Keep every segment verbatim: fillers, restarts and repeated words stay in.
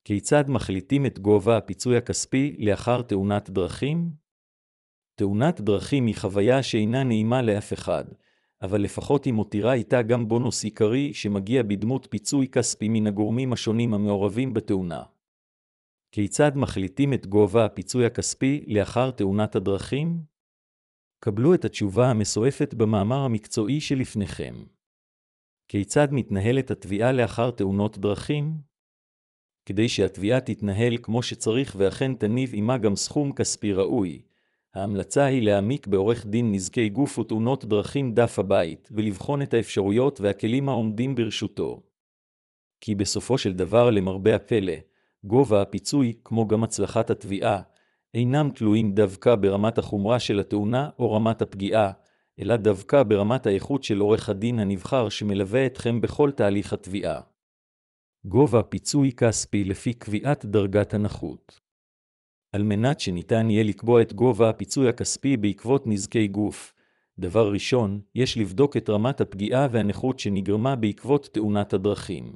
כיצד מחליטים את גובה הפיצוי הכספי לאחר תאונת דרכים? תאונת דרכים היא חוויה שאינה נעימה לאף אחד, אבל לפחות היא מותירה איתה גם בונוס עיקרי שמגיע בדמות פיצוי כספי מן הגורמים השונים המעורבים בתאונה. כיצד מחליטים את גובה הפיצוי הכספי לאחר תאונת הדרכים? קבלו את התשובה המסועפת במאמר המקצועי שלפניכם. כיצד מתנהלת התביעה לאחר תאונות דרכים? כדי שהתביעה תתנהל כמו שצריך ואכן תניב עמה גם סכום כספי ראוי, ההמלצה היא להעמיק בעורך דין נזקי גוף ותאונות דרכים דף הבית ולבחון את האפשרויות והכלים העומדים ברשותו. כי בסופו של דבר, למרבה הפלא, גובה הפיצוי, כמו גם הצלחת התביעה, אינם תלויים דווקא ברמת החומרה של התאונה או רמת הפגיעה, אלא דווקא ברמת האיכות של עורך הדין הנבחר שמלווה אתכם בכל תהליך התביעה. גובה פיצוי כספי לפי קביעת דרגת הנכות. על מנת שניתן יהיה לקבוע את גובה הפיצוי הכספי בעקבות נזקי גוף, דבר ראשון, יש לבדוק את רמת הפגיעה והנכות שנגרמה בעקבות תאונת הדרכים.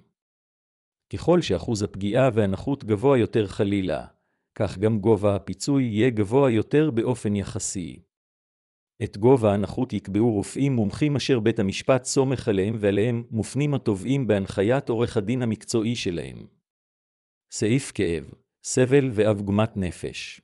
ככל שאחוז הפגיעה והנכות גבוה יותר חלילה, כך גם גובה הפיצוי יהיה גבוה יותר באופן יחסי. את גובה הנכות יקבעו רופאים מומחים אשר בית המשפט סומך עליהם ועליהם מופנים התובעים בהנחיית עורך הדין המקצועי שלהם. סעיף כאב, סבל ועוגמת נפש.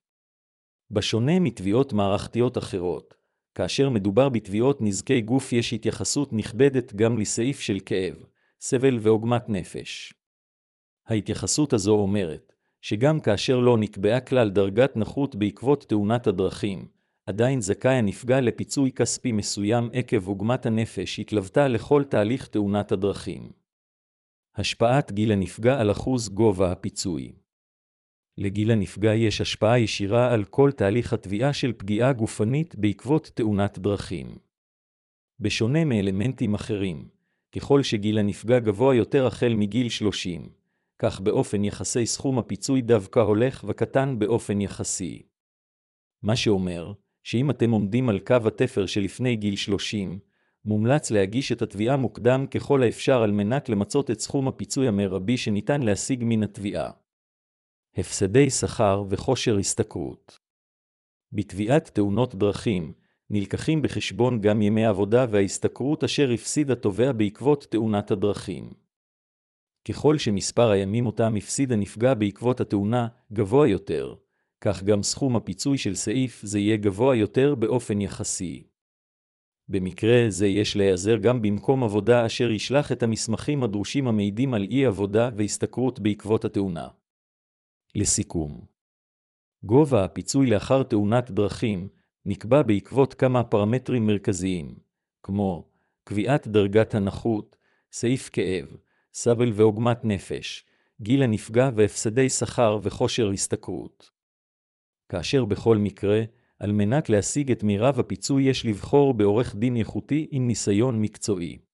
בשונה מתביעות מערכתיות אחרות, כאשר מדובר בתביעות נזקי גוף יש התייחסות נכבדת גם לסעיף של כאב, סבל ועוגמת נפש. ההתייחסות הזו אומרת, שגם כאשר לא נקבעה כלל דרגת נכות בעקבות תאונת הדרכים, עדיין זכאי הנפגע לפיצוי כספי מסוים עקב עוגמת הנפש התלוותה לכל תהליך תאונת הדרכים. השפעת גיל הנפגע על אחוז גובה הפיצוי. לגיל הנפגע יש השפעה ישירה על כל תהליך התביעה של פגיעה גופנית בעקבות תאונת דרכים. בשונה מאלמנטים אחרים, ככל שגיל הנפגע גבוה יותר החל מגיל שלושים, כך באופן יחסי סכום הפיצוי דווקא הולך וקטן באופן יחסי. מה שאומר, שאם אתם עומדים על קו התפר שלפני גיל שלושים, מומלץ להגיש את התביעה מוקדם ככל האפשר על מנת למצות את סכום הפיצוי המרבי שניתן להשיג מן התביעה. הפסדי שכר וכושר השתכרות. בתביעת תאונות דרכים, נלקחים בחשבון גם ימי העבודה וההשתכרות אשר הפסיד התובע בעקבות תאונת הדרכים. ככל שמספר הימים אותם הפסיד הנפגע בעקבות התאונה גבוה יותר, כך גם סכום הפיצוי של סעיף זה יהיה גבוה יותר באופן יחסי. במקרה זה יש להיעזר גם במקום עבודה אשר ישלח את המסמכים הדרושים המעידים על אי עבודה והשתכרות בעקבות התאונה. לסיכום, גובה הפיצוי לאחר תאונת דרכים נקבע בעקבות כמה פרמטרים מרכזיים, כמו קביעת דרגת הנכות, סעיף כאב, סבל ועוגמת נפש, גיל הנפגע והפסדי שכר וכושר השתכרות. כאשר בכל מקרה, על מנת להשיג את מירב הפיצוי יש לבחור בעורך דין איכותי עם ניסיון מקצועי.